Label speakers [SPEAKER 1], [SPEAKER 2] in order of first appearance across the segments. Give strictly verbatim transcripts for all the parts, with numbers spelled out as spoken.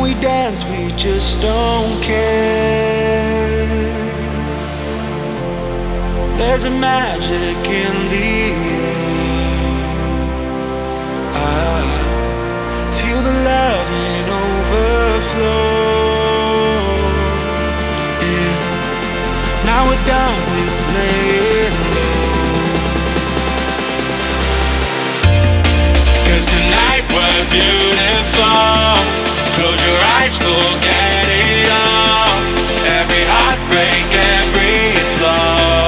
[SPEAKER 1] we dance, we just don't care. There's a magic in the air. I feel the love in overflow. Yeah. Now we're done with laying low. 'Cause tonight we're beautiful. Close your eyes, forget it all. Every heartbreak, every flaw.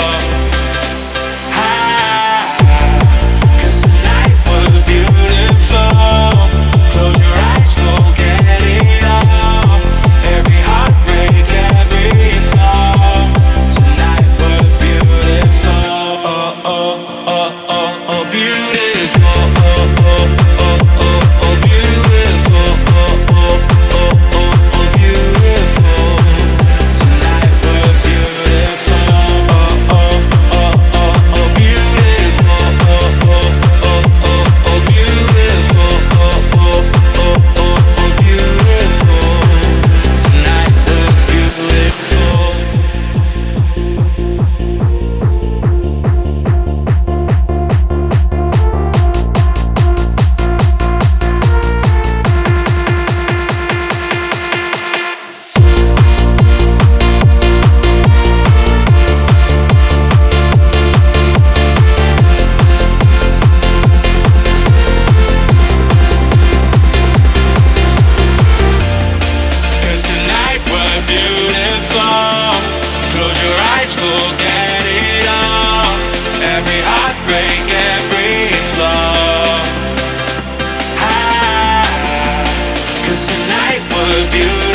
[SPEAKER 1] Ah, 'cause tonight we're beautiful. Close your eyes, forget it all. Every heartbreak, every flaw. Tonight we're beautiful. Oh, oh, oh, oh, oh, beautiful. Oh, oh, oh, oh, oh, beautiful. Oh, oh, oh, oh, oh, beautiful. Tonight we're beautiful. Oh, oh, oh, oh, oh, beautiful. Oh, oh, oh, oh, oh, beautiful. Oh, oh, oh, oh, oh, beautiful. Tonight we're beautiful. Cause tonight we're beautiful. Close your eyes, forget it all. Every heartbreak, every flaw. Ah, 'cause tonight we're beautiful.